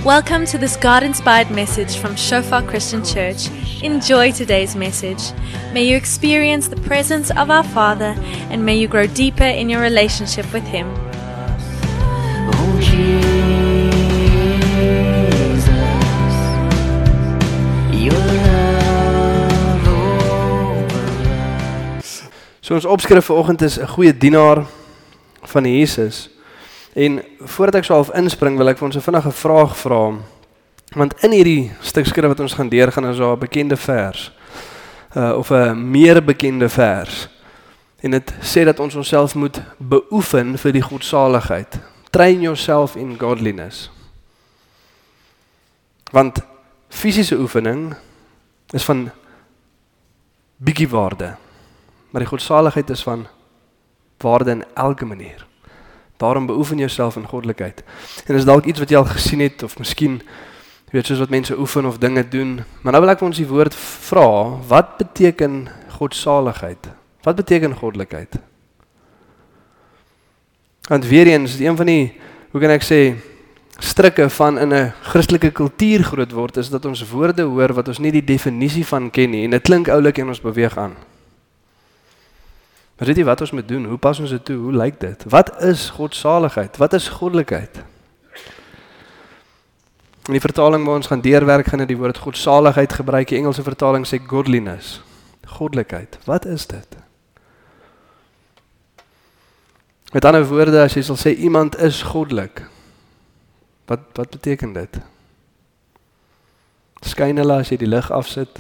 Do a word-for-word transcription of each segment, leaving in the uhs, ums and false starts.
Welcome to this God-inspired message from Shofar Christian Church. Enjoy today's message. May you experience the presence of our Father and may you grow deeper in your relationship with Him. Oh Jesus, your love over us. So ons opskrif vanoggend is 'n goeie dienaar van Jesus. En voordat ek so half inspring, wil ek vir ons 'n vinnige vraag vra. Want in hierdie stuk skrif wat ons gaan deurgaan, is daar 'n bekende vers. Uh, of 'n meer bekende vers. En dit sê dat ons onsself moet beoefen vir die godsaligheid. Train yourself in godliness. Want fisiese oefening is van bietjie waarde. Maar die godsaligheid is van waarde in elke manier. Daarom beoefen jouself in goddelikheid. En is dalk iets wat jy al gesien het, of miskien, jy weet, soos wat mense oefen of dinge doen. Maar nou wil ek vir ons die woord vra, wat beteken godsaligheid? Wat beteken goddelikheid? Want weer eens, een van die, hoe kan ek sê, strikke van in 'n Christelike kultuur groot word, is dat ons woorde hoor wat ons nie die definisie van ken nie, en dit klink oulik en ons beweeg aan. Maar weet jy wat ons moet doen? Hoe pas ons dit toe? Hoe lyk dit? Wat is godsaligheid? Wat is goddelikheid? In die vertaling waar ons gaan deurwerk, gaan dit die woord godsaligheid gebruik. Die Engelse vertaling sê godliness. Goddelikheid. Wat is dit? Met ander woorde, as jy sal sê iemand is goddelik, wat wat beteken dit? Skyn hulle as jy die lig afsit?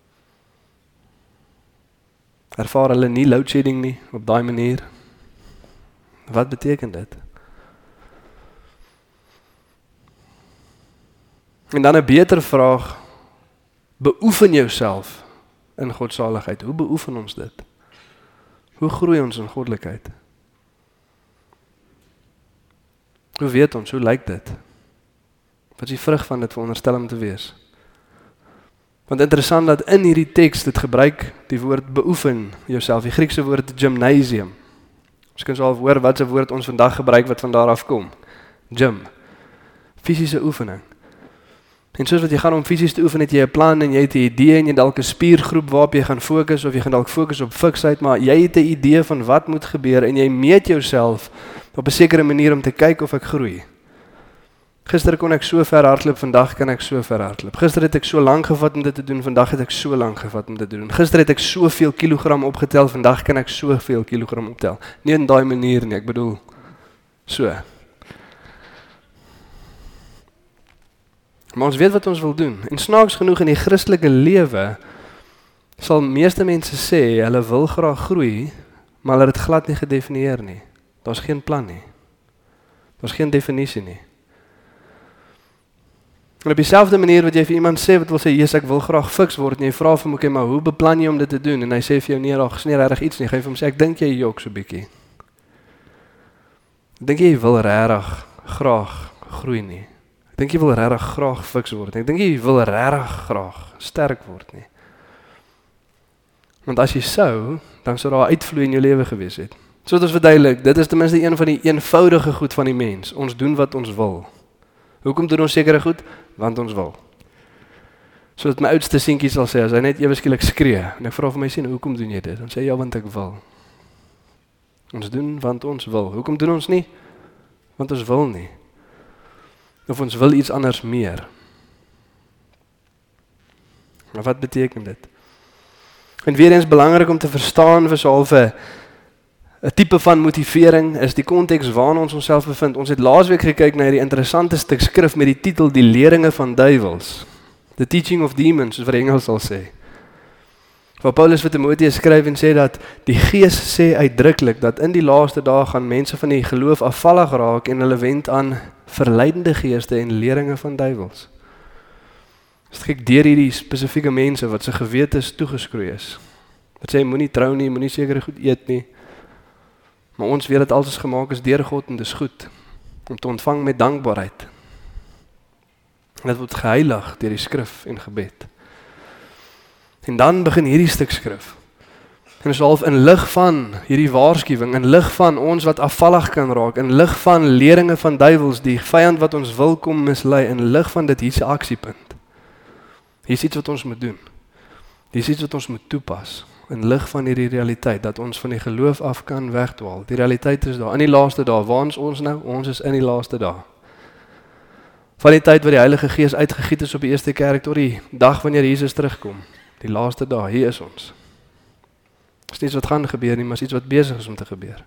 Ervaar hulle nie load shedding nie op daai manier? Wat beteken dit? En dan 'n beter vraag, beoefen jouself in godsaligheid. Hoe beoefen ons dit? Hoe groei ons in goddelikheid? Hoe weet ons, hoe lyk dit? Wat is die vrug van dit veronderstel om te wees? Want interessant dat in hierdie teks dit gebruik die woord beoefen jouself, die Griekse woord gymnasium. Ons kan so al hoor wat 'n woord ons vandag gebruik wat van daar af kom. Gym. Fisiese oefening. En soos wat jy gaan om fisies te oefen, het jy 'n plan en jy het 'n idee en jy dalk 'n spiergroep waarop jy gaan fokus of jy gaan dalk fokus op fiksheid, maar jy het 'n idee van wat moet gebeur en jy meet jouself op 'n sekere manier om te kyk of ek groei. Gister kon ek so ver hardloop, vandag kan ek so ver hardloop. Gister het ek so lank gevat om dit te doen, vandag het ek so lank gevat om dit te doen. Gister het ek soveel kilogram opgetel, vandag kan ek soveel kilogram optel. Nie in daai manier nie, ek bedoel so. Maar ons weet wat ons wil doen. En snaaks genoeg in die Christelike lewe sal meeste mense sê hulle wil graag groei, maar hulle het dit glad nie gedefinieer nie. Daar's geen plan nie. Daar's geen definisie nie. En op dieselfde manier wat jy vir iemand sê wat wil sê, "Jesus, ek wil graag fiks word," en jy vra vir hom, "Oké, maar hoe beplan jy om dit te doen?" En hy sê vir jou, "Nee, daar is nie regtig iets nie." Gaan jy vir hom sê, "Ek dink jy jok so bietjie." Ek dink jy wil regtig graag groei nie. Ek dink jy wil regtig graag fiks word. Ek dink jy wil regtig graag sterk word nie. Want as jy sou, dan sou daar uitvloei in jou lewe gewees het. So dit is verduidelik, dit is ten minste een van die eenvoudige goed van die mens. Ons doen wat ons wil. Hoekom doen ons sekere goed? Want ons wil. So dat my oudste seentjie sal sê, as hy net ewe skielik skree, en ek vra vir my sien, hoekom doen jy dit? Dan sê hy, ja, want ek wil. Ons doen want ons wil. Hoekom doen ons nie? Want ons wil nie. Of ons wil iets anders meer. Maar wat beteken dit? En weer eens belangrik om te verstaan vir so half 'n 'n tipe van motivering is die konteks waarin ons onsself bevind. Ons het laasweek gekyk na hierdie interessante stuk skrif met die titel Die leringe van duiwels. The teaching of demons, soos wat die Engels sal sê. Waar Paulus vir Timoteus skryf en sê dat die Gees sê uitdruklik dat in die laaste dae gaan mense van die geloof afvallig raak en hulle wend aan verleidende geeste en leringe van duiwels. Dit kyk deur hierdie spesifieke mense wat se gewete is toegeskroei is. Wat sê moenie trou nie, moenie sekere goed eet nie. Maar ons weet dat alles gemaak is deur God en dis goed om te ontvang met dankbaarheid. En dit word geheilig deur die skrif en gebed. En dan begin hierdie stuk skrif. En is half in lig van hierdie waarskuwing, in lig van ons wat afvallig kan raak, in lig van leringe van duiwels, die vyand wat ons wil kom mislei, in lig van dit hier's 'n aksiepunt. Hier's iets wat ons moet doen. Hier's iets wat ons moet toepas, in lig van hierdie realiteit, dat ons van die geloof af kan wegdwaal. Die realiteit is daar, in die laaste dae, waar is ons nou? Ons is in die laaste dae. Van die tyd wat die Heilige Gees uitgegiet is op die eerste kerk, tot die dag wanneer Jesus terugkom, die laaste dae, hier is ons. Het is nie iets wat gaan gebeur nie, maar is iets wat besig is om te gebeur.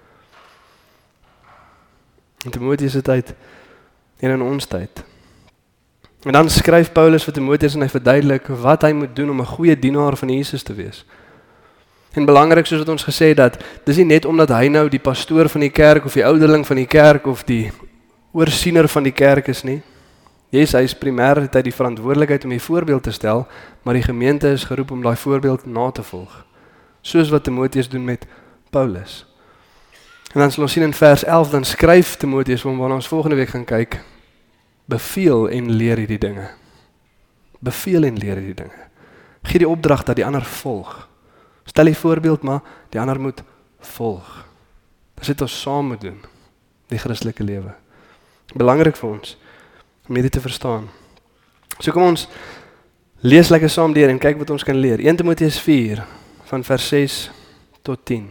In Timoteus se tyd en in ons tyd. En dan skryf Paulus vir Timoteus en hy verduidelik wat hy moet doen om 'n goeie dienaar van Jesus te wees. En belangrik, soos wat ons gesê het, dat dis nie net omdat hy nou die pastoor van die kerk of die ouderling van die kerk of die oorsiener van die kerk is nie. Yes, hy is primêr het hy die verantwoordelikheid om die voorbeeld te stel, maar die gemeente is geroep om daai voorbeeld na te volg. Soos wat Timoteus doen met Paulus. En dan sal ons sien in vers elf, dan skryf Timoteus hom, waarna ons volgende week gaan kyk, beveel en leer hierdie dinge. Beveel en leer hierdie dinge. Gee die opdrag dat die ander volg. Stel die voorbeeld, maar die ander moet volg. Dis wat ons saam moet doen, die Christelike lewe. Belangrik vir ons, om hierdie te verstaan. So kom ons, lees lekker saam deur en kyk wat ons kan leer. Eerste Timoteus vier, van vers ses tot tien.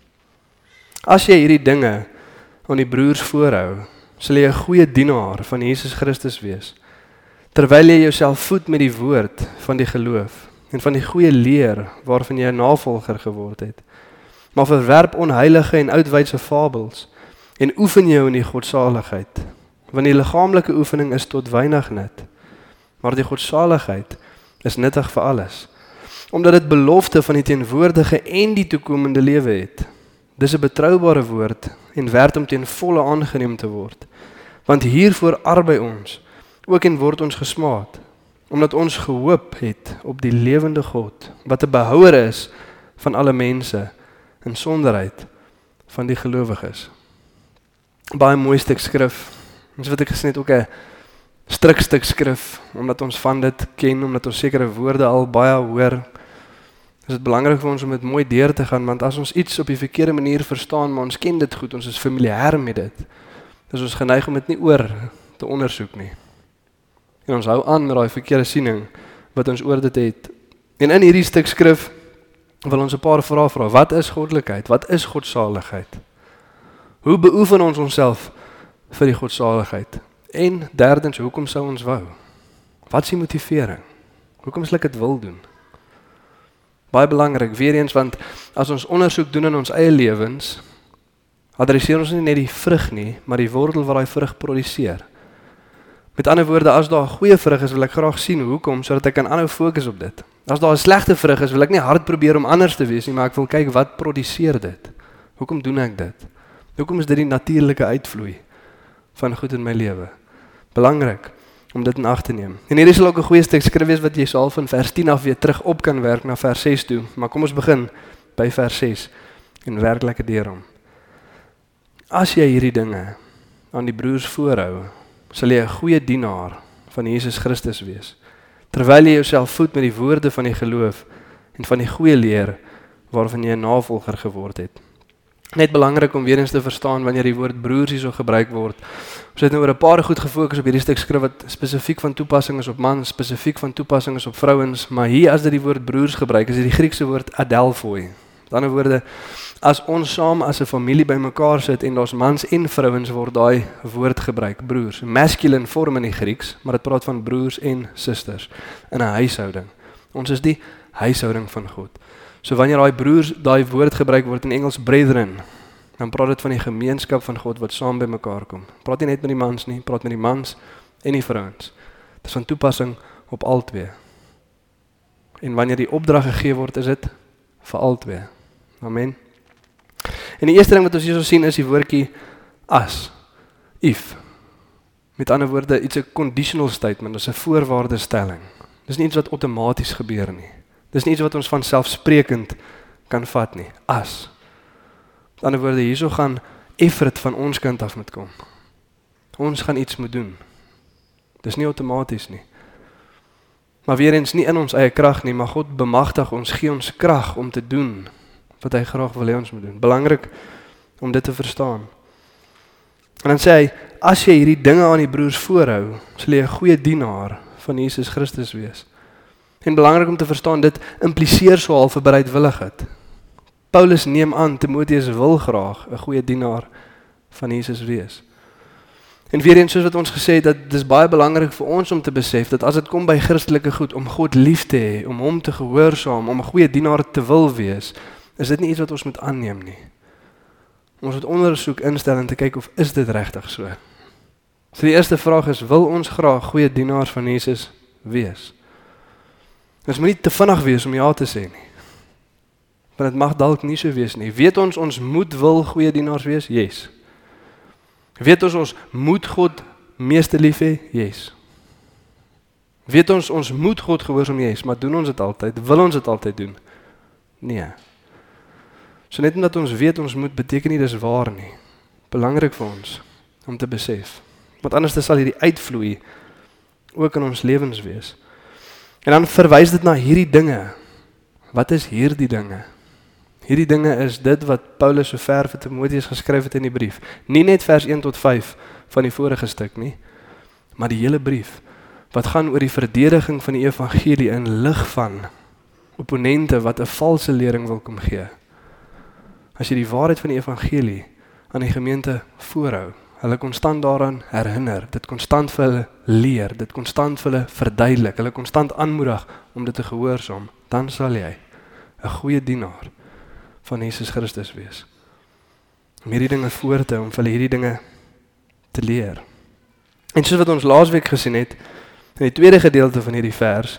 As jy hierdie dinge aan die broers voorhou, sal jy 'n goeie dienaar van Jesus Christus wees, terwyl jy jouself voed met die woord van die geloof, en van die goeie leer, waarvan jy 'n navolger geword het. Maar verwerp onheilige en oudwydse fabels, en oefen jou in die godsaligheid, want die liggaamlike oefening is tot weinig nut, maar die godsaligheid is nuttig vir alles, omdat dit belofte van die teenwoordige en die toekomende lewe het. Dis 'n betroubare woord en werd om ten volle aangeneem te word, want hiervoor arbei ons, ook en word ons gesmaad, omdat ons gehoop het op die lewende God, wat 'n behouer is van alle mense, in sonderheid van die gelowiges. Baie mooi stuk skrif, ons wat ek gesê het ook 'n stryk stuk skrif, omdat ons van dit ken, omdat ons sekere woorde al baie hoor, is dit belangrik vir ons om dit mooi deur te gaan, want as ons iets op die verkeerde manier verstaan, maar ons ken dit goed, ons is familier met dit, is ons geneig om dit nie oor te ondersoek nie. En ons hou aan met daai verkeerde siening wat ons oor dit het. En in hierdie stuk skrif wil ons 'n paar vrae vra. Wat is goddelikheid? Wat is godsaligheid? Hoe beoefen ons onsself vir die godsaligheid? En derdens, hoekom sou ons wou? Wat is die motivering? Hoekom sal ek dit wil doen? Baie belangrik, weer eens, want as ons ondersoek doen in ons eie lewens, adresseer ons nie net die vrug nie, maar die wortel wat daai vrug produseer. Met ander woorde, as daar 'n goeie vrug is, wil ek graag sien hoekom, sodat ek kan aanhou fokus op dit. As daar 'n slegte vrug is, wil ek nie hard probeer om anders te wees nie, maar ek wil kyk wat produseer dit. Hoekom doen ek dit? Hoekom is dit die natuurlike uitvloei van goed in my lewe? Belangrik om dit in ag te neem. En hierdie sal ook 'n goeie stuk skrif wees wat jy sal van vers tien af weer terug op kan werk na vers ses toe. Maar kom ons begin by vers ses en werk lekker deur hom. As jy hierdie dinge aan die broers voorhou, sal jy 'n goeie dienaar van Jesus Christus wees, terwyl jy jouself voed met die woorde van die geloof en van die goeie leer waarvan jy 'n navolger geword het. Net belangrik om weer eens te verstaan wanneer die woord broers hier so gebruik word. Ons het nou oor 'n paar goed gefokus op hierdie stuk skrif wat spesifiek van toepassing is op mans, spesifiek van toepassing is op vrouens, maar hier as dit die woord broers gebruik, is dit die Griekse woord adelphoi. Met ander woorde, as ons saam as 'n familie bymekaar sit en daar's mans en vrouens, word daai woord gebruik, broers. Masculine vorm in die Grieks, maar dit praat van broers en susters in 'n huishouding. Ons is die huishouding van God. So wanneer daai broers, daai woord gebruik word in Engels brethren, dan praat dit van die gemeenskap van God wat saam bymekaar kom. Praat nie net met die mans nie, praat met die mans en die vrouens. Dit is van toepassing op albei. En wanneer die opdrag gegee word, is dit vir albei. Amen. En die eerste ding wat ons hier so sien is die woordjie as, if. Met ander woorde, iets 'n conditional statement, dis 'n voorwaardestelling. Dis nie iets wat outomaties gebeur nie. Dis nie iets wat ons van selfsprekend kan vat nie. As. Met ander woorde, hierso gaan effort van ons kant af moet kom. Ons gaan iets moet doen. Dis nie outomaties nie. Maar weer eens nie in ons eie krag nie, maar God bemagtig ons, gee ons krag om te doen wat hy graag wil hê ons moet doen. Belangrik om dit te verstaan. En dan sê hy, as jy hierdie dinge aan die broers voorhou, sal jy 'n goeie dienaar van Jesus Christus wees. En belangrik om te verstaan, dit impliseer so half 'n bereidwilligheid. Paulus neem aan, Timoteus wil graag 'n goeie dienaar van Jesus wees. En weer eens soos wat ons gesê het, dat dis baie belangrik vir ons om te besef, dat as dit kom by Christelike goed, om God lief te hê, om hom te gehoorsaam, om 'n goeie dienaar te wil wees, is dit nie iets wat ons moet aanneem nie. Ons moet ondersoek instel en te kyk of is dit regtig so. So die eerste vraag is, wil ons graag goeie dienaars van Jesus wees? Ons moet nie te vinnig wees om ja te sê nie. Want dit mag dalk nie so wees nie. Weet ons, ons moet wil goeie dienaars wees? Yes. Weet ons, ons moet God meeste lief hê? Yes. Weet ons, ons moet God gehoorsaam? Yes, maar doen ons dit altyd? Wil ons dit altyd doen? Nee. So net omdat ons weet ons moet, beteken nie dis waar nie. Belangrik vir ons om te besef. Want anders sal hierdie uitvloei ook in ons lewens wees. En dan verwys dit na hierdie dinge. Wat is hierdie dinge? Hierdie dinge is dit wat Paulus so ver vir Timoteus geskryf het in die brief. Nie net vers een tot vyf van die vorige stuk nie, maar die hele brief, wat gaan oor die verdediging van die evangelie in lig van opponente wat 'n valse lering wil kom gee. As jy die waarheid van die evangelie aan die gemeente voorhou, hulle konstant daaraan herinner, dit konstant vir hulle leer, dit konstant vir hulle verduidelik, hulle konstant aanmoedig om dit te gehoorsaam, dan sal jy 'n goeie dienaar van Jesus Christus wees. Om hierdie dinge voor te hou, om vir hulle hierdie dinge te leer. En soos wat ons laasweek gesien het, in die tweede gedeelte van hierdie vers,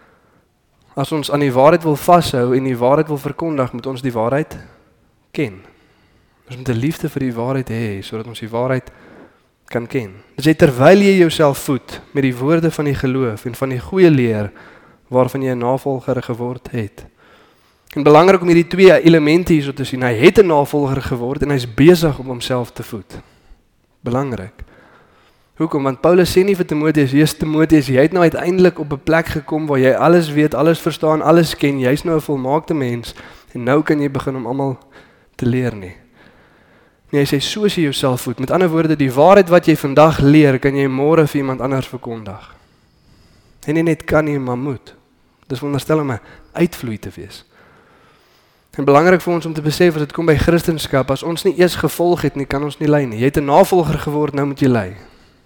as ons aan die waarheid wil vashou en die waarheid wil verkondig, moet ons die waarheid ken. Ons moet 'n liefde vir die waarheid hê, sodat ons die waarheid kan ken. Dis jy terwyl jy jouself voed met die woorde van die geloof en van die goeie leer waarvan jy 'n navolger geword het. En belangrik om hierdie twee elemente hierso te sien. Hy het 'n navolger geword en hy's besig om homself te voed. Belangrik. Hoekom? Want Paulus sê nie vir Timoteus, "Jesus Timoteus, jy het nou uiteindelik op 'n plek gekom waar jy alles weet, alles verstaan, alles ken. Jy's nou 'n volmaakte mens en nou kan jy begin om almal te leer nie." Nee, hy sê soos jy jouself voed. Met ander woorde, die waarheid wat jy vandag leer, kan jy môre vir iemand anders verkondig. En nie net kan nie, maar moet. Dis veronderstel om 'n uitvloei te wees. En belangrik vir ons om te besef, as dit kom by Christendom, as ons nie eers gevolg het nie, kan ons nie lei nie. Jy het 'n navolger geword, nou moet jy lei.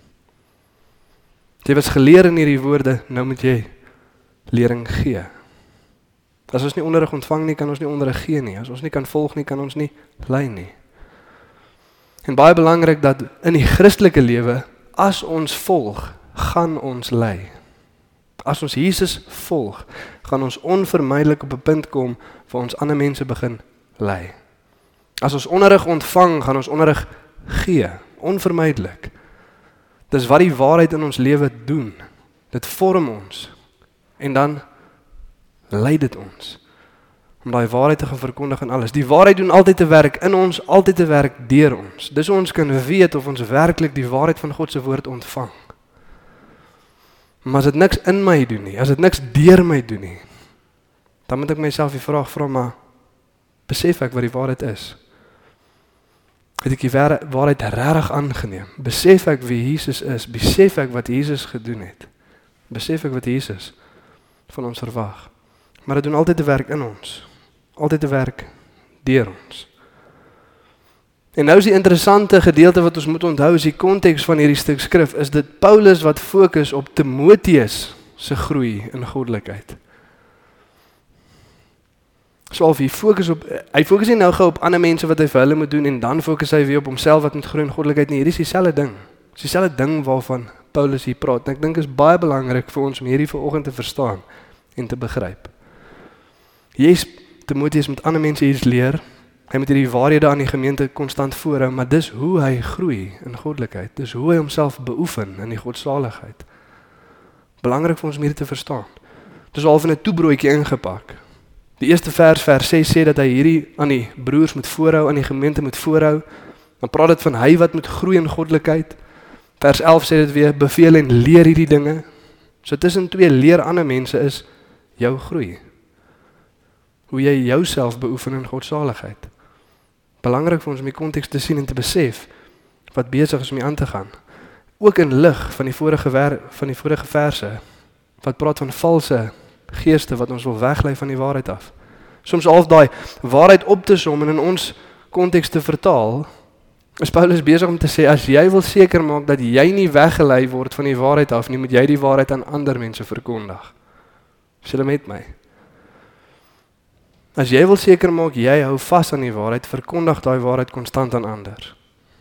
Jy was geleer in hierdie woorde, nou moet jy lering gee. As ons nie onderrig ontvang nie, kan ons nie onderrig gee nie. As ons nie kan volg nie, kan ons nie lei nie. En baie belangrik dat in die Christelike lewe, as ons volg, gaan ons lei. As ons Jesus volg, gaan ons onvermydelik op 'n punt kom waar ons ander mense begin lei. As ons onderrig ontvang, gaan ons onderrig gee, onvermydelik. Dis wat die waarheid in ons lewe doen. Dit vorm ons. En dan lei dit ons om daai waarheid te gaan verkondig en alles. Die waarheid doen altyd te werk in ons, altyd te werk deur ons. Dis ons kan weet of ons werklik die waarheid van God se woord ontvang. Maar as dit niks in my doen nie, as dit niks deur my doen nie, dan moet ek myself die vraag vra, maar besef ek wat die waarheid is? Het ek die waarheid regtig aangeneem? Besef ek wie Jesus is? Besef ek wat Jesus gedoen het? Besef ek wat Jesus van ons verwag? Maar dit doen altyd te werk in ons. Altyd te werk deur ons. En nou is die interessante gedeelte wat ons moet onthou, is die konteks van hierdie stuk skrif, is dit Paulus wat fokus op Timoteus se groei in goddelikheid. So al hy fokus op, hy fokus nie nou gou op ander mense wat hy vir hulle moet doen, en dan fokus hy weer op homself wat moet groei in goddelikheid nie. Hierdie is dieselfde ding. Dis dieselfde ding waarvan Paulus hier praat. En ek dink is baie belangrik vir ons om hierdie vanoggend te verstaan en te begryp. Yes, Timoteus moet ander mense iets leer. Hy moet hierdie waarhede aan die gemeente konstant voorhou, maar dis hoe hy groei in goddelikheid. Dis hoe hy homself beoefen in die godsaligheid. Belangrik vir ons om hierdie te verstaan. Dis al van 'n toebroodjie ingepak. Die eerste vers, vers ses, sê dat hy hierdie aan die broers moet voorhou, aan die gemeente moet voorhou. Dan praat dit van hy wat moet groei in goddelikheid. Vers elf sê dit weer, beveel en leer hierdie dinge. So tussen twee leer ander mense is jou groei. hoe jy jouself beoefen in godsaligheid. Belangrik vir ons om die konteks te sien en te besef wat besig is om hier aan te gaan. Ook in lig van die vorige wer, van die vorige verse wat praat van valse geeste wat ons wil weglei van die waarheid af. Soms half daai waarheid op te som en in ons konteks te vertaal, is Paulus besig om te sê, as jy wil seker maak dat jy nie weggelei word van die waarheid af nie, moet jy die waarheid aan ander mense verkondig. Is julle met my? As jy wil seker maak, jy hou vas aan die waarheid, verkondig daai waarheid konstant aan ander.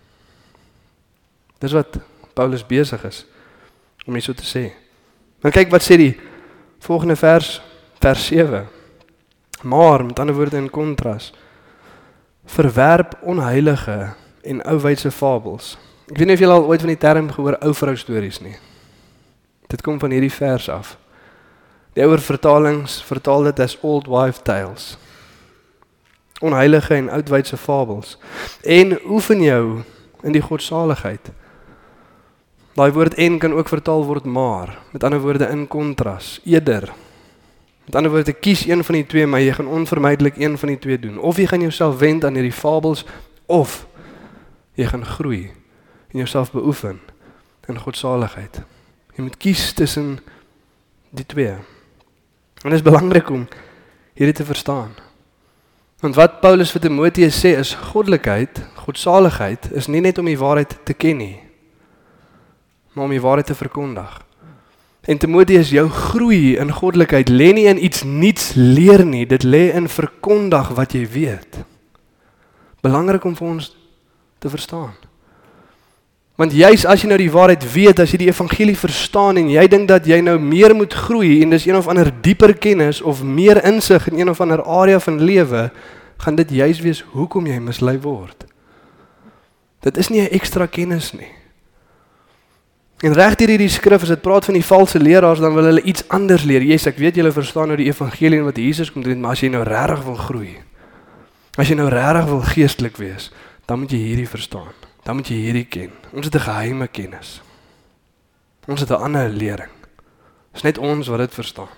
Dis wat Paulus besig is om hier so te sê. Dan kyk wat sê die volgende vers, vers sewe. Maar, met ander woorde in kontras, verwerp onheilige en ouwydse fabels. Ek weet nie of julle al ooit van die term gehoor ou vrou stories nie. Dit kom van hierdie vers af. Die ouer vertalings vertaal dit as old wife tales. Onheilige en oudwydse fabels. En oefen jou in die godsaligheid. Daai woord en kan ook vertaal word maar, met ander woorde in kontras, eerder. Met ander woorde, kies een van die twee, maar jy gaan onvermydelik een van die twee doen. Of jy gaan jouself wend aan hierdie fabels, of jy gaan groei en jouself beoefen in godsaligheid. Jy moet kies tussen die twee. En dit is belangrik om hierdie te verstaan. Want wat Paulus vir Timoteus sê is, goddelikheid, godsaligheid, is nie net om die waarheid te ken nie, maar om die waarheid te verkondig. En Timoteus, jou groei in goddelikheid lê nie in iets niets leer nie, dit lê in verkondig wat jy weet. Belangrik om vir ons te verstaan. Want juis as jy nou die waarheid weet, as jy die evangelie verstaan en jy dink dat jy nou meer moet groei en dis een of ander dieper kennis of meer insig in een of ander area van lewe, gaan dit juis wees hoekom jy mislei word. Dit is nie 'n ekstra kennis nie. En reg deur hierdie skrif, as dit praat van die valse leraars, dan wil hulle iets anders leer. Jesus, ek weet julle verstaan nou die evangelie en wat Jesus kom doen, maar as jy nou regtig wil groei, as jy nou regtig wil geestelik wees, dan moet jy hierdie verstaan. Dan moet jy hierdie ken. Ons het 'n geheime kennis. Ons het 'n ander lering. Dis net ons wat dit verstaan.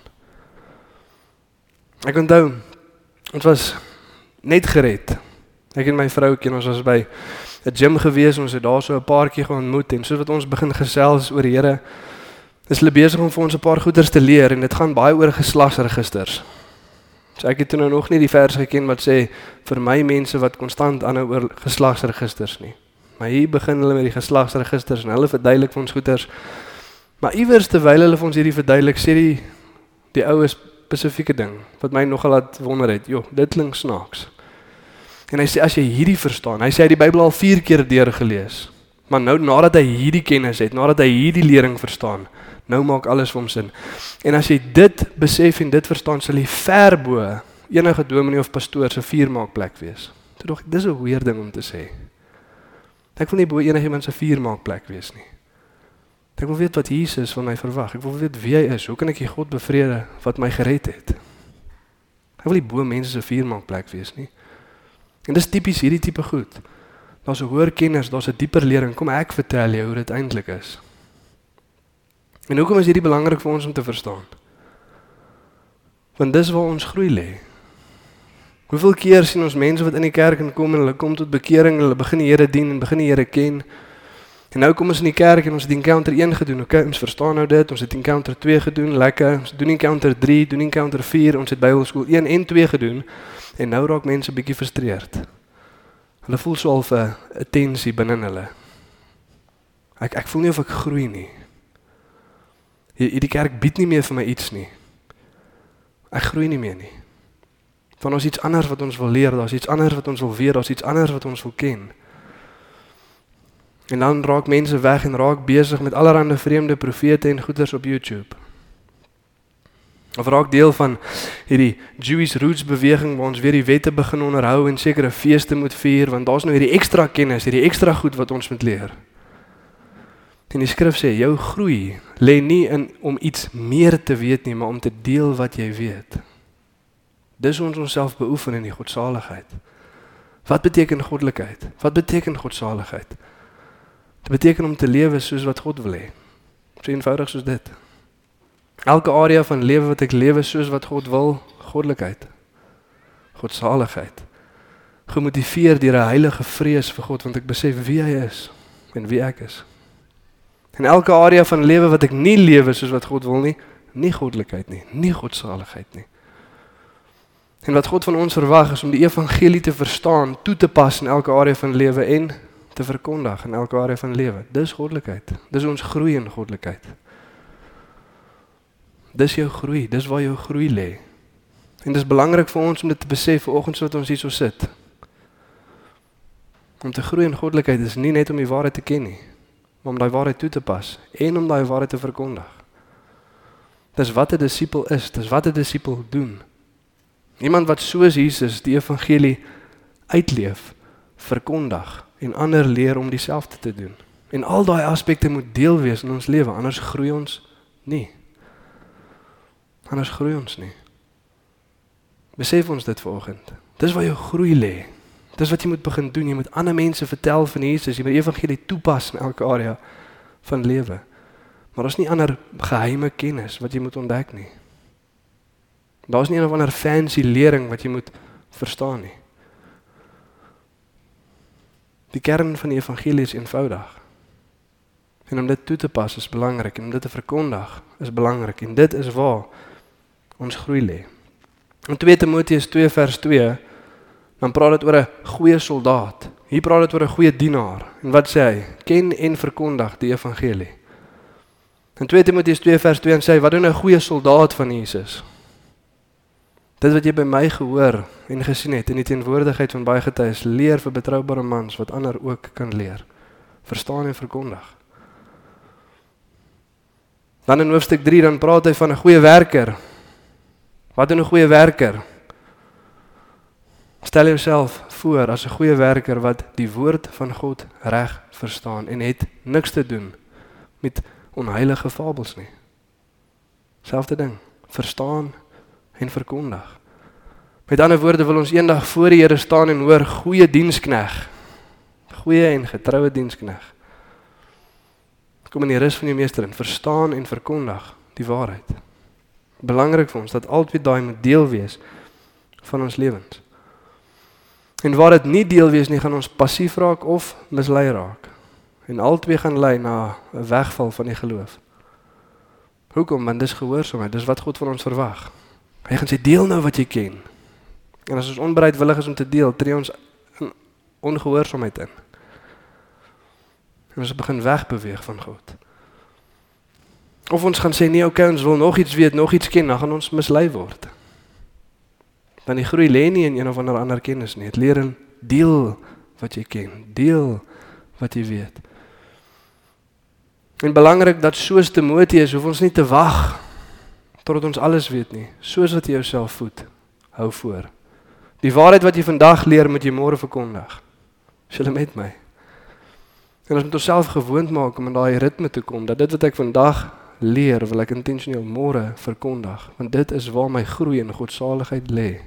Ek onthou, ons was net gered. Ek en my vrou ken ons was by 'n gym gewees, ons het daar so 'n paar keer geontmoet en soos wat ons begin gesels oor die Here, is hulle besig om vir ons 'n paar goeders te leer en dit gaan baie oor geslagsregisters. So ek het toe nou nog nie die vers geken wat sê vir my mense wat konstant aanhou oor geslagsregisters nie. Maar hier begin hulle met die geslagsregisters en hulle verduidelik vir ons goeders. Maar iewers terwyl hulle vir ons hierdie verduidelik, sê die die ou spesifieke ding wat my nogal laat wonder het. Jo, dit klink snaaks. En hy sê as jy hierdie verstaan, hy sê hy die Bybel al vier keer deurgelees. Maar nou nadat hy hierdie kennis het, nadat hy hierdie lering verstaan, nou maak alles vir hom sin. En as jy dit besef en dit verstaan, sal jy ver bo enige dominee of pastoor se vuurmaakplek wees. Toe dog ek, dis 'n weird ding om te sê. Ek wil nie bo enigiemand se vuurmaakplek wees nie. Ek wil weet wat Jesus van my verwag. Ek wil weet wie hy is. Hoe kan ek die God bevrede wat my gered het? Ek wil nie bo mense se vuurmaakplek wees nie. En dis tipies hierdie tipe goed. Daar's 'n hoër kennis, daar's 'n dieper lering. Kom ek vertel jou hoe dit eintlik is. En hoekom is hierdie belangrik vir ons om te verstaan? Want dis waar ons groei lê. Hoeveel keer sien ons mense wat in die kerk inkom en hulle kom tot bekering, hulle begin die Here dien en begin die Here ken. En nou kom ons in die kerk en ons het encounter een gedoen. Okay, ons verstaan nou dit. Ons het encounter twee gedoen, lekker. Ons doen encounter drie, doen encounter vier. Ons het Bybelskool een en twee gedoen. En nou raak mense 'n bietjie frustreerd. Hulle voel so al 'n tensie binne hulle. Ek ek voel nie of ek groei nie. Hierdie kerk bied nie meer vir my iets nie. Ek groei nie meer nie. Van ons iets anders wat ons wil leer, daar's iets anders wat ons wil weet, daar's iets anders wat ons wil ken. En dan raak mense weg en raak besig met allerlei vreemde profete en goeders op YouTube. Of raak deel van hierdie Jewish Roots beweging waar ons weer die wette begin onderhou en sekere feeste moet vier, want daar's nou hierdie ekstra kennis, hierdie ekstra goed wat ons moet leer. En die skrif sê, jou groei lê nie in om iets meer te weet nie, maar om te deel wat jy weet. Dis ons onsself beoefen in die godsaligheid. Wat beteken goddelikheid? Wat beteken godsaligheid? Dit beteken om te lewe soos wat God wil hê. So eenvoudig soos dit. Elke area van lewe wat ek lewe soos wat God wil, goddelikheid. godsaligheid. Gemotiveer deur 'n heilige vrees vir God, want ek besef wie hy is en wie ek is. In elke area van lewe wat ek nie lewe soos wat God wil nie, nie goddelikheid nie, nie godsaligheid nie. En wat God van ons verwag is om die evangelie te verstaan, toe te pas in elke area van lewe en te verkondig in elke area van lewe. Dis goddelikheid. Dis ons groei in goddelikheid. Dis jou groei, dis waar jou groei lê. En dis belangrik vir ons om dit te besef vanoggend sodat ons hierso sit. Om te groei in goddelikheid is nie net om die waarheid te ken nie, maar om daai waarheid toe te pas en om daai waarheid te verkondig. Dis wat 'n disipel is, dis wat 'n disipel doen. Iemand wat soos Jesus die evangelie uitleef, verkondig en ander leer om dieselfde te doen. En al daai aspekte moet deel wees in ons lewe, anders groei ons nie. Anders groei ons nie. Besef ons dit vanoggend. Dis waar jou groei lê. Dis wat jy moet begin doen. Jy moet ander mense vertel van Jesus. Jy moet die evangelie toepas in elke area van lewe. Maar daar's nie ander geheime kennis wat jy moet ontdek nie. Daar's nie een of ander fancy lering wat jy moet verstaan nie. Die kern van die evangelie is eenvoudig. En om dit toe te pas is belangrik. En om dit te verkondig is belangrik. En dit is waar ons groei lê. In twee Timoteus twee vers twee, dan praat dit oor 'n goeie soldaat. Hier praat dit oor 'n goeie dienaar. En wat sê hy? Ken en verkondig die evangelie. In twee Timoteus twee vers twee en sê hy, wat doen 'n goeie soldaat van Jesus? Dit wat jy by my gehoor en gesien het in die teenwoordigheid van baie getuies, leer vir betroubare mans wat ander ook kan leer. Verstaan en verkondig. Dan in hoofstuk drie dan praat hy van 'n goeie werker. Wat doen 'n goeie werker? Stel jouself voor as 'n goeie werker wat die woord van God reg verstaan en het niks te doen met onheilige fabels nie. Selfde ding, verstaan en verkondig. Met ander woorde wil ons eendag voor die Here staan en hoor, goeie dienskneg, goeie en getroue dienskneg. Kom in die rus van die meester in, verstaan en verkondig die waarheid. Belangrik vir ons dat altyd daai moet deel wees van ons lewens. En waar dit nie deel wees nie, gaan ons passief raak of mislei raak. En albei gaan lei na 'n wegval van die geloof. Hoekom? Want dis gehoorsaamheid, dis wat God van ons verwag. Hy gaan sê, deel nou wat jy ken. En as ons onbereidwillig is om te deel, tree ons in ongehoorsaamheid in. En ons begin wegbeweeg van God. Of ons gaan sê, nee, oké, ons wil nog iets weet, nog iets ken, dan gaan ons mislei word. Dan die groei lê nie in een of ander ander kennis nie. Het leer in deel wat jy ken, deel wat jy weet. En belangrik dat soos Timoteus, hoef ons nie te wag totdat ons alles weet nie. Soos wat jy jouself voed, hou voor. Die waarheid wat jy vandag leer, moet jy môre verkondig. Is julle met my? En ons moet onsself gewoond maak om in daai ritme te kom, dat dit wat ek vandag leer, wil ek intentioneel môre verkondig, want dit is waar my groei in godsaligheid lê.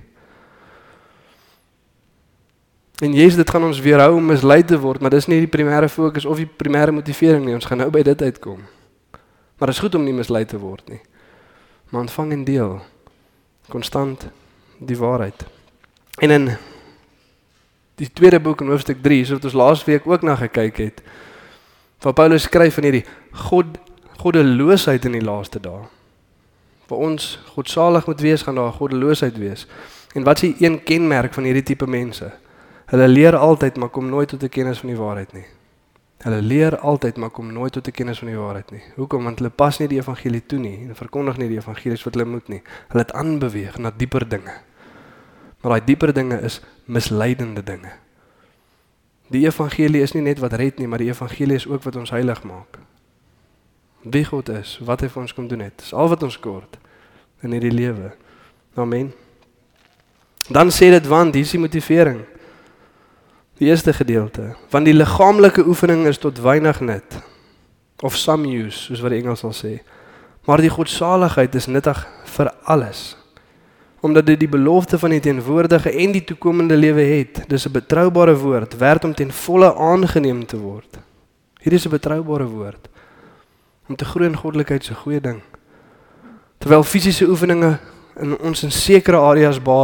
En Jesus, dit gaan ons weerhou om mislei te word, maar dis nie die primêre fokus of die primêre motivering nie, ons gaan nou by dit uitkom. Maar dit is goed om nie mislei te word nie. Maar ontvang en deel, konstant die waarheid. En in die tweede boek in hoofstuk drie, so wat ons laas week ook na gekyk het, waar Paulus skryf van hierdie God, goddeloosheid in die laaste dae. Vir ons godsalig moet wees, gaan daar goddeloosheid wees. En wat is die een kenmerk van hierdie tipe mense? Hulle leer altyd, maar kom nooit tot 'n kennis van die waarheid nie. Hulle leer altyd, maar kom nooit tot 'n kennis van die waarheid nie. Hoekom? Want hulle pas nie die evangelie toe nie, en verkondig nie die evangelie wat hulle moet nie. Hulle het aanbeweeg na dieper dinge. Maar daai dieper dinge is misleidende dinge. Die evangelie is nie net wat red nie, maar die evangelie is ook wat ons heilig maak. Wie God is, wat hy vir ons kom doen het, is al wat ons kort in hierdie lewe. Amen. Dan sê dit, want, hier is die motivering. Die eerste gedeelte, want die liggaamlike oefening is tot weinig nut, of some use, soos wat die Engels sal sê, maar die godsaligheid is nuttig vir alles, omdat dit die belofte van die teenwoordige en die toekomende lewe het. Dis 'n betroubare woord, werd om ten volle aangeneem te word. Hier is 'n betroubare woord. Om te groei in goddelikheid is 'n goeie ding. Terwyl fisiese oefeninge in ons in sekere areas baat,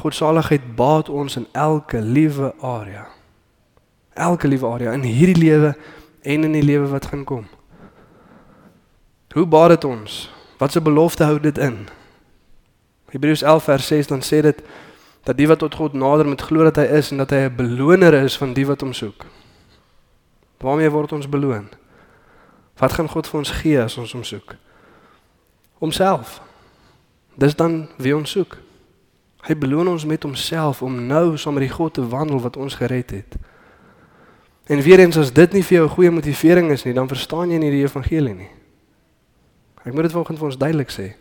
Godsaligheid baat ons in elke liewe area. Elke liewe area, in hierdie lewe en in die lewe wat gaan kom. Hoe baat dit ons? Wat 'n belofte hou dit in? Hebreërs elf vers ses, dan sê dit, dat die wat tot God nader moet glo dat hy is, en dat hy 'n beloner is van die wat hom soek. Waarmee word ons beloon? Wat gaan God vir ons gee as ons hom soek? Homself. Dis dan wie ons soek. Hy beloon ons met homself, om nou saam met die God te wandel wat ons gered het. En weer eens, as dit nie vir jou 'n goeie motivering is nie, dan verstaan jy nie die evangelie nie. Ek moet dit vanoggend vir ons duidelik sê.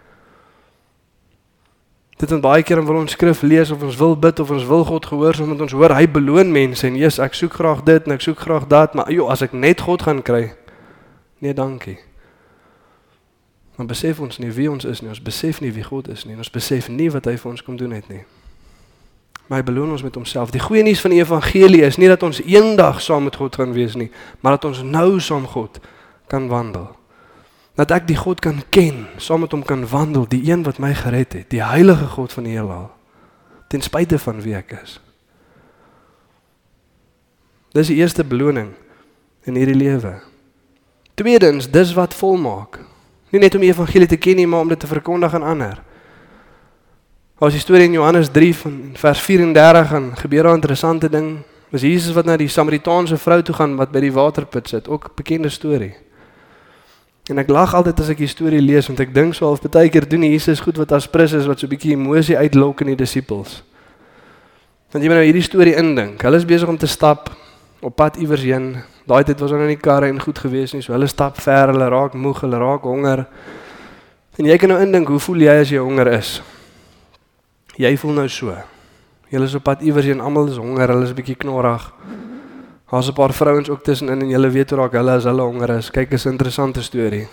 Dit is baie keer wil ons skrif lees, of ons wil bid, of ons wil God gehoorsaam, want ons hoor, hy beloon mense, en yes, ek soek graag dit, en ek soek graag dat, maar joh, as ek net God gaan kry, nee dankie. Dan besef ons nie wie ons is nie, ons besef nie wie God is nie, en ons besef nie wat hy vir ons kom doen het nie. Maar hy beloon ons met homself. Die goeie nuus van die evangelie is nie dat ons eendag saam met God gaan wees nie, maar dat ons nou saam God kan wandel. Dat ek die God kan ken, saam met hom kan wandel, die een wat my gered het, die heilige God van die heelal, ten spyte van wie ek is. Dis die eerste beloning in hierdie lewe. Tweedens, dis wat volmaak. Nie net om die evangelie te ken nie, maar om dit te verkondig aan ander. As die storie in Johannes drie van vers vyf-en-dertig en gebeur 'n interessante ding, was Jesus wat na die Samaritaanse vrou toe gaan wat by die waterput sit, ook 'n bekende storie. En ek lag altyd as ek die storie lees, want ek dink so half baie keer doen Jesus goed wat aspris is, wat so 'n bietjie emosie uitlok in die disippels. Want jy moet nou hierdie storie indink. Hulle is besig om te stap op pad iewers heen. Daai tyd was hulle nie karre en goed gewees nie, so hulle stap ver, hulle raak moeg, hulle raak honger. En jy kan nou indink, hoe voel jy as jy honger is? Jy voel nou so. Julle is op pad iewers heen, almal is honger, hulle is 'n bietjie knorrig. Daar's 'n paar vrouens ook tussenin en julle weet hoe raak hulle as hulle honger is. Kyk, is 'n interessante storie.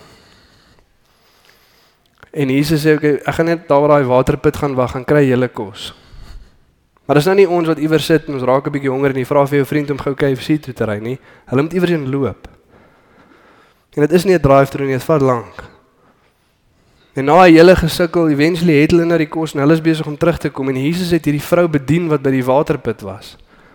En Jesus sê, okay, ek gaan net daar waar daai waterput gaan wag, gaan kry julle kos. Maar dis nou nie ons wat iewers sit en ons raak 'n bietjie honger en jy vra vir jou vriend om gou K F C toe te ry nie. Hulle moet iewers heen loop. En dit is nie 'n drive-thru nie, dit vat lank. En na hy hele gesukkel, eventually het hulle na die kos en hulle is besig om terug te kom en Jesus het hierdie vrou bedien wat by die waterput was.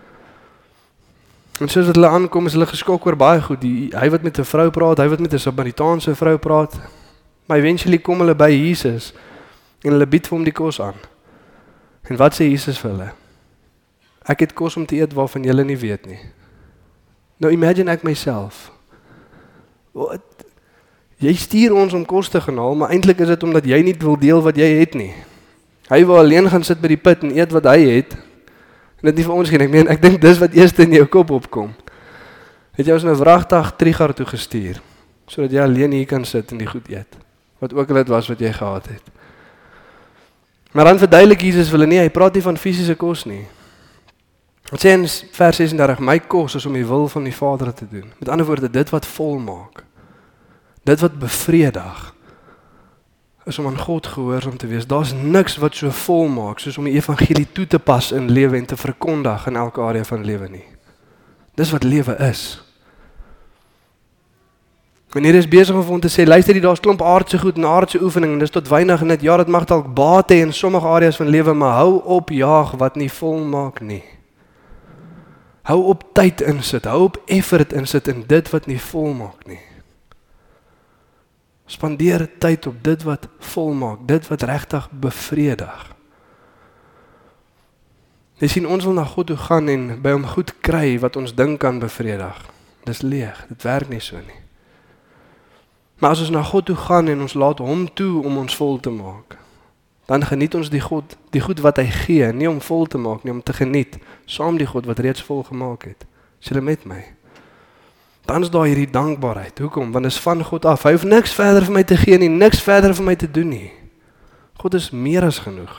En soos wat hulle aankom, is hulle geskok oor baie goed. Die, hy wat met 'n vrou praat, hy wat met 'n Samaritaanse vrou praat. Maar eventually kom hulle by Jesus en hulle bied vir hom die kos aan. En wat sê Jesus vir hulle? Ek het kos om te eet waarvan julle nie weet nie. Nou imagine ek myself. Wat? Jy stuur ons om kos te gaan haal, maar eintlik is dit omdat jy nie wil deel wat jy het nie. Hy wil alleen gaan sit by die put en eet wat hy het. En dit nie vir ons geen, ek meen, ek dink dis wat eers in jou kop opkom. Het jy ons nou wragtig Trigar toe gestuur, sodat jy alleen hier kan sit en die goed eet, wat ook al dit was wat jy gehad het. Maar dan verduidelik Jesus hulle nie, hy praat nie van fisiese kos nie. Wat sê in vers ses-en-dertig, my kos is om die wil van die Vader te doen. Met ander woorde, dit wat volmaak, dit wat bevredig, is om aan God gehoorsaam te wees. Daar's niks wat so volmaak, soos om die evangelie toe te pas in lewe en te verkondig in elke area van lewe nie. Dis wat lewe is. En hier is besig om te sê, luister jy, daar's klomp aardse goed en aardse oefening, en dis tot weinig en dit, ja, dit mag dalk baat hê in sommige areas van lewe, maar hou op jaag wat nie volmaak nie. Hou op tyd insit, hou op effort insit in dit wat nie volmaak nie. Spandeer tyd op dit wat volmaak, dit wat regtig bevredig. Jy sien, ons wil na God toe gaan en by hom goed kry wat ons dink kan bevredig. Dis leeg, dit werk nie so nie. Maar as ons na God toe gaan en ons laat hom toe om ons vol te maak, dan geniet ons die God, die goed wat hy gee, nie om vol te maak nie, om te geniet, saam die God wat reeds vol gemaak het. Is julle met my? Dan is daar hierdie dankbaarheid. Hoekom? Want is van God af. Hy hoef niks verder vir my te gee nie, niks verder vir my te doen nie. God is meer as genoeg.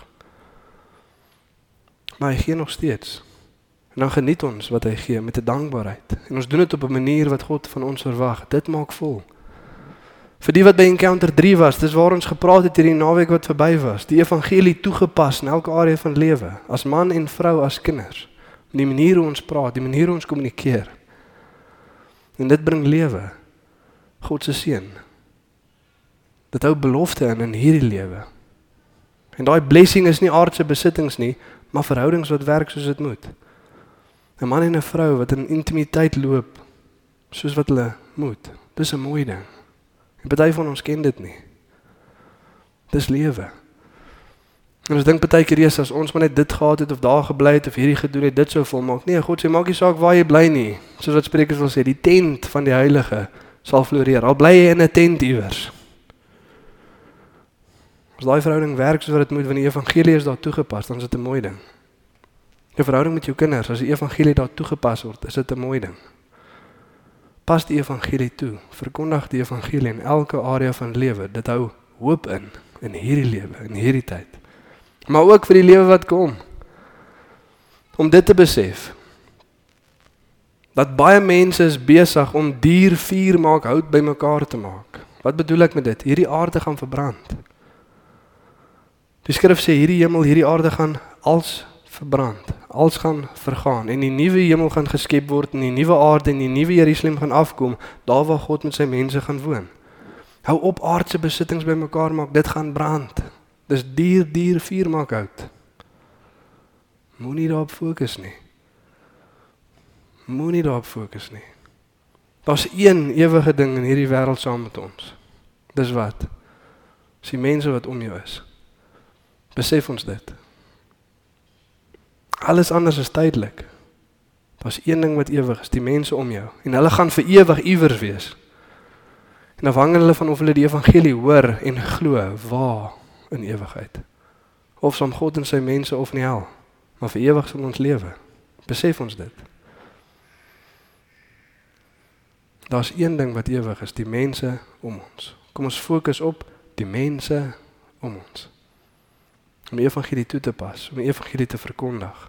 Maar hy gee nog steeds. En dan geniet ons wat hy gee met 'n dankbaarheid. En ons doen dit op 'n manier wat God van ons verwag. Dit maak vol. Vir die wat by Encounter drie was, dis waar ons gepraat het hierdie naweek wat verby was. Die evangelie toegepas in elke area van lewe. As man en vrou, as kinders. Die manier hoe ons praat, die manier hoe ons kommunikeer. En dit bring lewe. God se seën. Dit hou belofte in in hierdie lewe. En daai blessing is nie aardse besittings nie, maar verhoudings wat werk soos dit moet. 'n Man en 'n vrou wat in intimiteit loop, soos wat hulle moet. Dis 'n mooi ding. En party van ons ken dit nie. Dis lewe. En ons dink baie keer eers as ons maar net dit gehad het of daar gebly het of hierdie gedoen het, dit sou volmaak. Nee, God sê maak nie saak waar jy bly nie. Soos wat Sprekers wil sê, die tent van die heilige sal floreer. Al bly jy in 'n tent iewers. As daai verhouding werk soos wat dit moet, wanneer die evangelie is daar toegepas, dan is dit 'n mooi ding. Jou verhouding met jou kinders, as die evangelie daar toegepas word, is dit 'n mooi ding. Pas die evangelie toe, verkondig die evangelie in elke area van lewe. Dit hou hoop in, in hierdie lewe, in hierdie tyd. Maar ook vir die lewe wat kom. Om dit te besef, dat baie mense is besig om duur vuur maak, hout by mekaar te maak. Wat bedoel ek met dit? Hierdie aarde gaan verbrand. Die skrif sê hierdie hemel, hierdie aarde gaan als verbrand, als gaan vergaan, en die nuwe hemel gaan geskep word, en die nuwe aarde en die nuwe Jerusalem gaan afkom, daar waar God met sy mense gaan woon. Hou op aardse besittings by mekaar maak, dit gaan brand. Dis duur, duur vuur maak hout. Moenie daarop fokus nie. Moenie daarop fokus nie. Daar's een ewige ding in hierdie wêreld saam met ons. Dis wat? Dis die mense wat om jou is. Besef ons dit. Alles anders is tydelik. Daar's een ding wat ewig is, die mense om jou. En hulle gaan vir ewig iewers wees. En afhangende hulle van of hulle die evangelie hoor en glo, waar in ewigheid. Of saam God en sy mense of in die hel. Maar vir ewig sal ons lewe. Besef ons dit. Daar's een ding wat ewig is, die mense om ons. Kom ons fokus op die mense om ons. Om die evangelie toe te pas, om die evangelie te verkondig.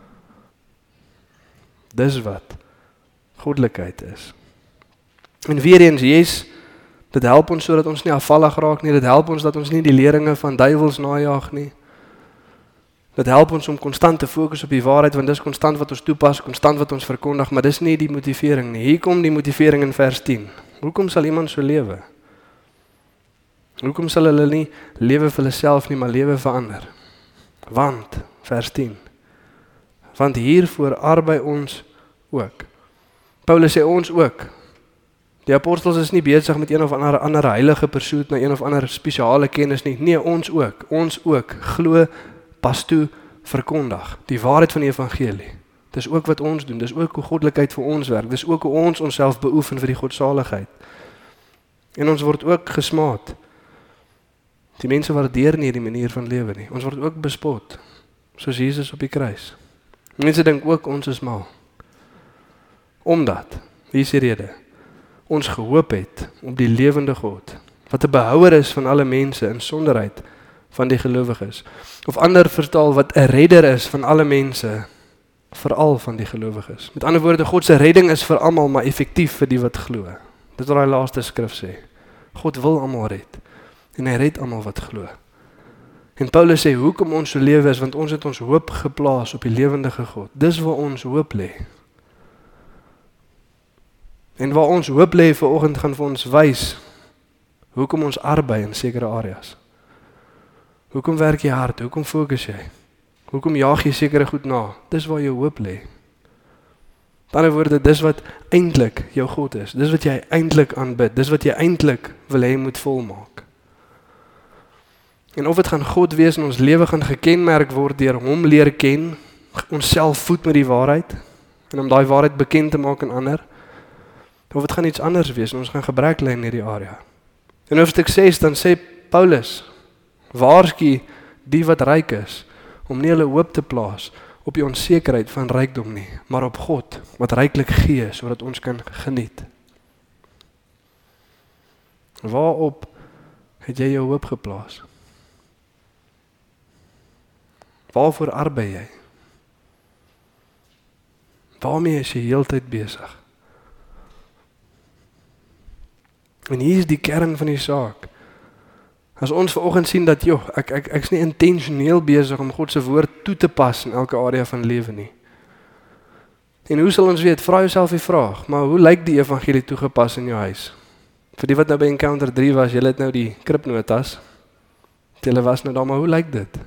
Dis wat goddelikheid is. En weer eens, yes, dit help ons sodat ons nie afvallig raak nie, dit help ons dat ons nie die leringe van duiwels najaag nie. Dit help ons om konstant te fokus op die waarheid, want dis konstant wat ons toepas, konstant wat ons verkondig, maar dis nie die motivering nie. Hier kom die motivering in vers tien. Hoekom sal iemand so lewe? Hoekom sal hulle nie lewe vir hulle self nie, maar lewe vir ander? Want, vers tien, want hiervoor arbei ons ook. Paulus sê ons ook. Die apostels is nie besig met een of ander, ander heilige pursuit, na een of ander spesiale kennis nie. Nee, ons ook. Ons ook. Glo, pas toe, verkondig. Die waarheid van die evangelie. Dis ook wat ons doen. Dis ook hoe goddelikheid vir ons werk. Dis ook hoe ons onsself beoefen vir die godsaligheid. En ons word ook gesmaad. Die mense waardeer nie die manier van lewe nie. Ons word ook bespot, soos Jesus op die kruis. Mense dink ook ons is mal. Omdat, hier is die rede, ons gehoop het op die lewende God, wat 'n behouer is van alle mense in sonderheid van die gelowiges. Of ander vertaal, wat 'n redder is van alle mense, veral van die gelowiges. Met ander woorde, God se redding is vir almal, maar effektief vir die wat glo. Dit wat daai laaste skrif sê. God wil almal red. En hy red almal wat glo. En Paulus sê, hoekom ons so lewe is, want ons het ons hoop geplaas op die lewendige God. Dis waar ons hoop lê. En waar ons hoop lê vanoggend gaan vir ons wys, hoekom ons arbei in sekere areas. Hoekom werk jy hard? Hoekom fokus jy? Hoekom jaag jy sekere goed na? Dis waar jou hoop lê. Met ander woorde, dis wat eintlik jou God is. Dis wat jy eintlik aanbid. Dis wat jy eintlik wil hê moet volmaak. En of dit gaan God wees en ons lewe gaan gekenmerk word deur hom leer ken, onsself voed met die waarheid, en om daai waarheid bekend te maak aan ander, of dit gaan iets anders wees en ons gaan gebrek ly in hierdie area. In hoofstuk ses dan sê Paulus, waarsku die wat ryk is, om nie hulle hoop te plaas op die onsekerheid van rykdom nie, maar op God, wat ryklik gee, sodat ons kan geniet. Waarop het jy jou hoop geplaas? Waarvoor arbei jy? Waarmee is jy heeltyd besig? En hier is die kern van die saak. As ons vanoggend sien dat, joh, ek, ek, ek is nie intentioneel besig om God se woord toe te pas in elke area van lewe nie. En hoe sal ons weet? Vra jouself die vraag, maar hoe lyk die evangelie toegepas in jou huis? Vir die wat nou by Encounter drie was, julle het nou die kripnotas. Julle was nou daar, maar hoe lyk dit?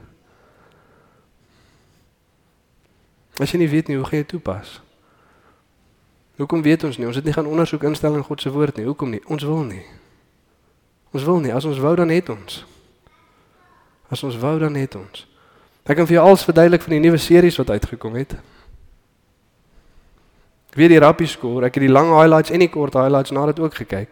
As jy nie weet nie, hoe gaan jy toepas? Hoekom weet ons nie? Ons het nie gaan ondersoek instel in God se woord nie. Hoekom nie? Ons wil nie. Ons wil nie. As ons wou, dan het ons. As ons wou, dan het ons. Ek kan vir jou alles verduidelik van die nuwe series wat uitgekom het. Ek weet die rappie score, ek het die lang highlights en die kort highlights na dit ook gekyk.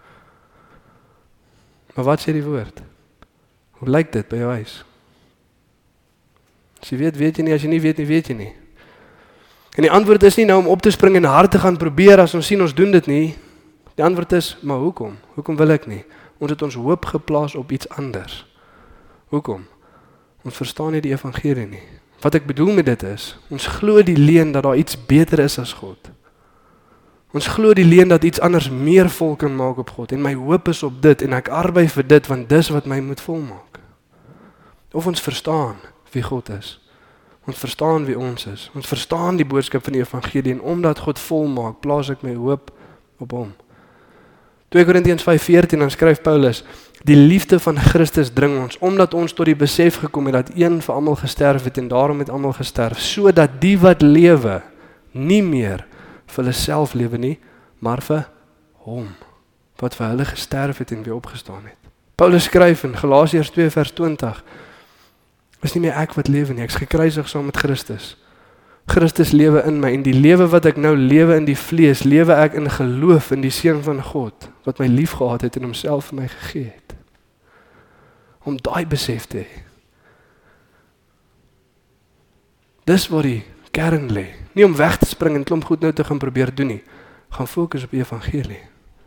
Maar wat sê die woord? Hoe lyk dit by jou huis? As jy weet, weet jy nie. As jy nie weet nie, weet jy nie. En die antwoord is nie nou om op te spring en hard te gaan probeer as ons sien ons doen dit nie. Die antwoord is, maar hoekom? Hoekom wil ek nie? Ons het ons hoop geplaas op iets anders. Hoekom? Ons verstaan nie die evangelie nie. Wat ek bedoel met dit is, ons glo die leuen dat daar iets beter is as God. Ons glo die leuen dat iets anders meer vol kan maak op God. En my hoop is op dit en ek arbei vir dit, want dis wat my moet volmaak. Of ons verstaan wie God is. Ons verstaan wie ons is. Ons verstaan die boodskap van die evangelie en omdat God volmaak, plaas ek my hoop op hom. twee Korintiërs vyf veertien dan skryf Paulus, die liefde van Christus dring ons, omdat ons tot die besef gekom het dat een vir almal gesterf het en daarom het almal gesterf, sodat die wat lewe nie meer vir hulle self lewe nie, maar vir hom, wat vir hulle gesterf het en weer opgestaan het. Paulus skryf in Galasiërs twee vers twintig, is nie meer ek wat lewe nie, ek is gekruisig saam met Christus. Christus lewe in my en die lewe wat ek nou lewe in die vlees, lewe ek in geloof in die Seun van God, wat my lief gehad het en homself vir my gegee het. Om daai besef te hê. Dis waar die kern lê. Nie om weg te spring en klomp goed nou te gaan probeer doen nie. Gaan fokus op die evangelie.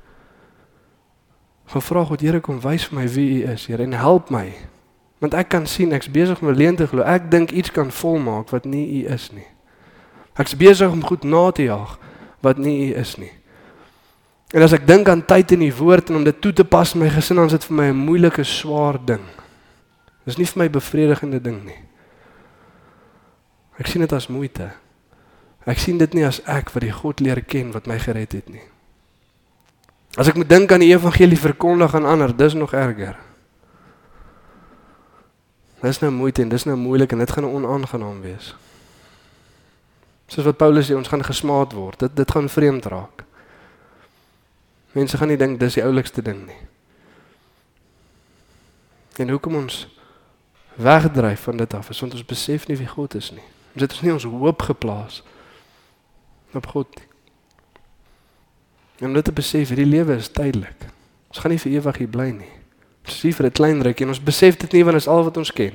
Gaan vra God, Here, kom wys vir my wie U is, Here, en help my. Want ek kan sien, ek's besig om alleen te glo. Ek dink iets kan volmaak wat nie U is nie. Ek's besig om goed na te jaag wat nie U is nie. En as ek dink aan tyd in die woord en om dit toe te pas in my gesin, dan is dit vir my 'n moeilike, swaar ding. Dis nie vir my 'n bevredigende ding nie. Ek sien dit as moeite. Ek sien dit nie as ek wat die God leer ken wat my gered het nie. As ek moet dink aan die evangelie verkondig aan ander, dis nog erger. Dis nou moeite en dis nou moeilik en dit gaan onaangenaam wees. Soos wat Paulus sê, ons gaan gesmaad word. Dit dit gaan vreemd raak. Mense gaan nie dink dis die oulikste ding nie. En hoekom ons wegdryf van dit af, is want ons besef nie wie God is nie. Ons het ons nie ons hoop geplaas op God nie. En om dit te besef, hierdie lewe is tydelik. Ons gaan nie vir ewig hier bly nie. Ons is hier vir 'n klein rukkie en ons besef dit nie, want dit is al wat ons ken.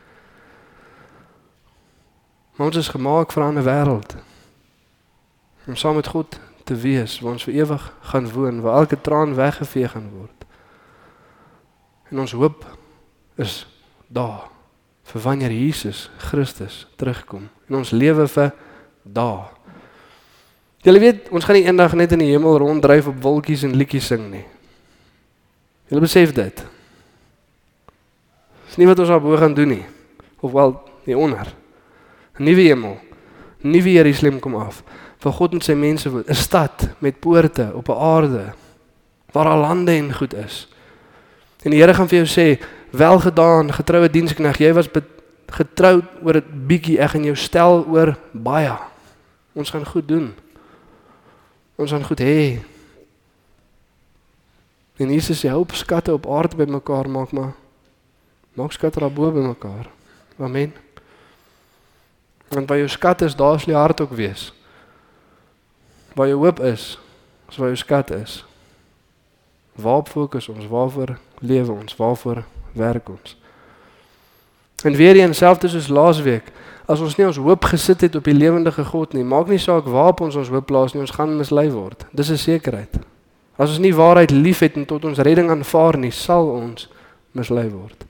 Maar ons is gemaak vir 'n ander wêreld. Om saam met God te wees, waar ons vir ewig gaan woon, waar elke traan weggevee gaan word. En ons hoop is daar, vir wanneer Jesus Christus terugkom. En ons lewe vir daar. Julle weet, ons gaan nie eendag net in die hemel ronddryf op wolkies en liedjies sing nie. Julle besef dit. Dis nie wat ons daarbo gaan doen nie. Of wel, nie onder. 'n Nuwe hemel, 'n nuwe Jerusalem kom af, waar God met sy mense woon, 'n stad met poorte op 'n aarde, waar al lande en goed is. En die Here gaan vir jou sê, wel gedaan, getroue diensknegt, jy was getroud oor 'n bietjie, ek gaan jou stel oor baie. Ons gaan goed doen. Ons gaan goed hê. En Jesus sê, hoop skatte op aarde by mekaar maak, maar maak skatte daarbo by mekaar. Amen. Want waar jou skat is, daar sal jou hart ook wees. Waar jou hoop is, is waar jou skat is. Waarop fokus ons, waarvoor lewe ons, waarvoor werk ons. En weer eens, selfs soos laasweek, as ons nie ons hoop gesit het op die lewendige God nie, maak nie saak waarop ons ons hoop plaas nie, ons gaan mislei word. Dis 'n sekerheid. As ons nie waarheid lief het en tot ons redding aanvaar nie, sal ons mislei word.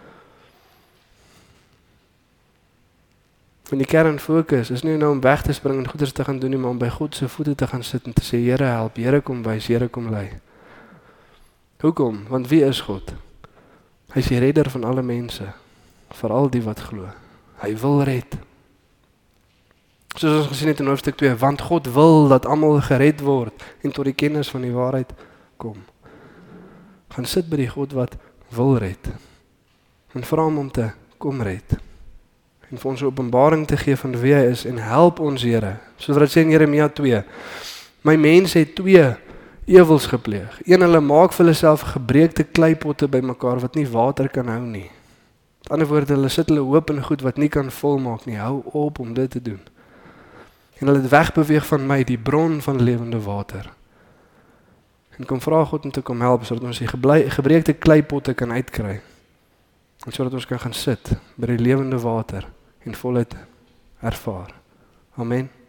En die kern fokus is nie nou om weg te spring en goeders te gaan doen nie, maar om by God se voete te gaan sit en te sê, Here help, Here kom wys, Here kom lei. Hoekom? Want wie is God? Hy is die redder van alle mense, veral die wat glo. Hy wil red. Soos ons gesien het in hoofstuk twee, want God wil dat almal gered word en tot die kennis van die waarheid kom. Gaan sit by die God wat wil red. En vra hom om te kom red. En vir ons 'n openbaring te gee van wie hy is en help ons Here. Soos wat dit sê in Jeremia twee. My mense het twee ewels gepleeg. Een, hulle maak vir hulle self gebreekte kleipotte bymekaar wat nie water kan hou nie. Met ander woorde, hulle sit hulle hoop in goed wat nie kan volmaak nie. Hou op om dit te doen. En hulle het wegbeweeg van my, die bron van lewende water. En kom vra God om te kom help, sodat ons die gebreekte kleipotte kan uitkry. En sodat ons kan gaan sit by die lewende water en voluit ervaar. Amen.